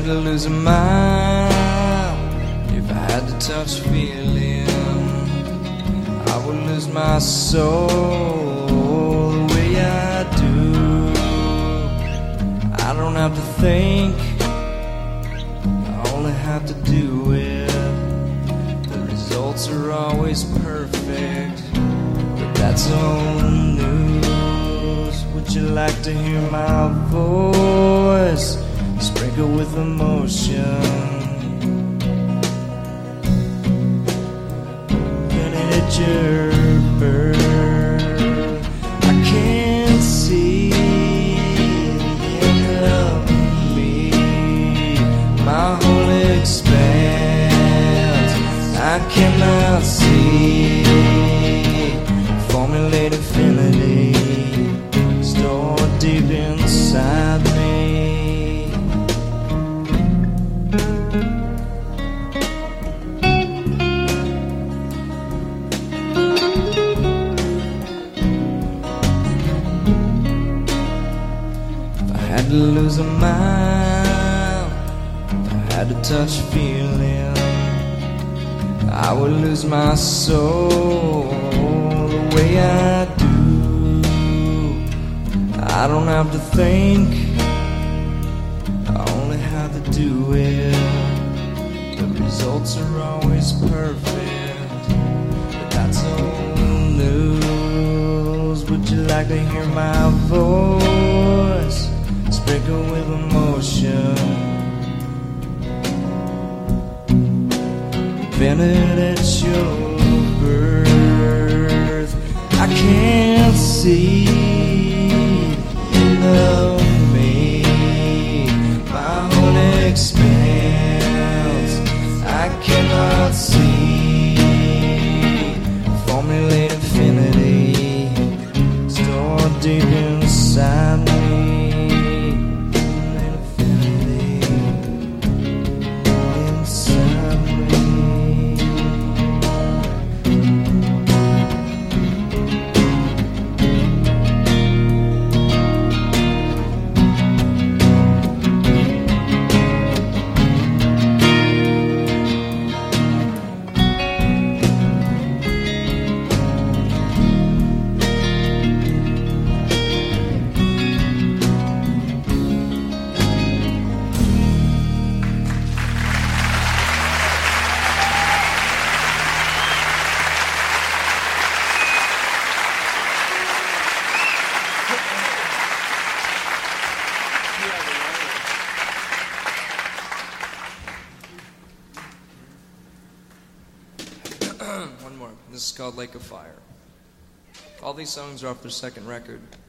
to lose a mile, if I had to touch feeling, I would lose my soul the way I do. I don't have to think, I only have to do it. The results are always perfect, but that's old news. Would you like to hear my voice sprinkle with emotion? Can it hit your birth? I can't see the end of me. My whole expanse I cannot see. Formulate infinity stored deep inside me. If I had to lose a mile, if I had to touch feeling, I would lose my soul the way I do. I don't have to think, I only have to do it. The results are always perfect, but that's old news. Would you like to hear my voice sprinkle with emotion? Invented at your birth, I can't see of me. My own expanse I cannot see. Formulate infinity stored deep inside me. Infinity inside me. One more. This is called Lake of Fire. All these songs are off their second record.